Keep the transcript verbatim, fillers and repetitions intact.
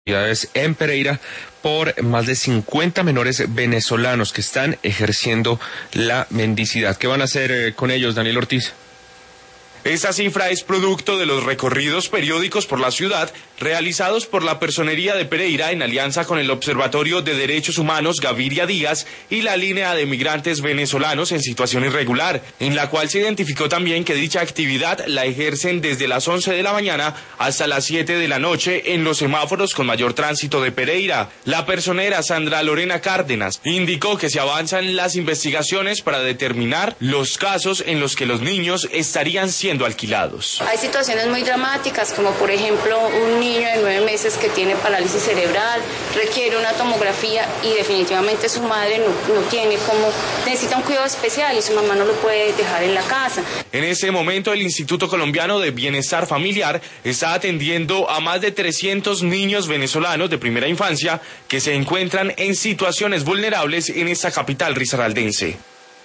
en Pereira por más de cincuenta menores venezolanos que están ejerciendo la mendicidad. ¿Qué van a hacer eh, con ellos, Daniel Ortiz? Esta cifra es producto de los recorridos periódicos por la ciudad realizados por la Personería de Pereira en alianza con el Observatorio de Derechos Humanos Gaviria Díaz y la Línea de Migrantes Venezolanos en Situación Irregular, en la cual se identificó también que dicha actividad la ejercen desde las once de la mañana hasta las siete de la noche en los semáforos con mayor tránsito de Pereira. La personera Sandra Lorena Cárdenas indicó que se avanzan las investigaciones para determinar los casos en los que los niños estarían siendo alquilados. Hay situaciones muy dramáticas, como por ejemplo un niño de nueve meses que tiene parálisis cerebral, requiere una tomografía y definitivamente su madre no, no tiene como, necesita un cuidado especial y su mamá no lo puede dejar en la casa. En ese momento el Instituto Colombiano de Bienestar Familiar está atendiendo a más de trescientos niños venezolanos de primera infancia que se encuentran en situaciones vulnerables en esta capital risaraldense.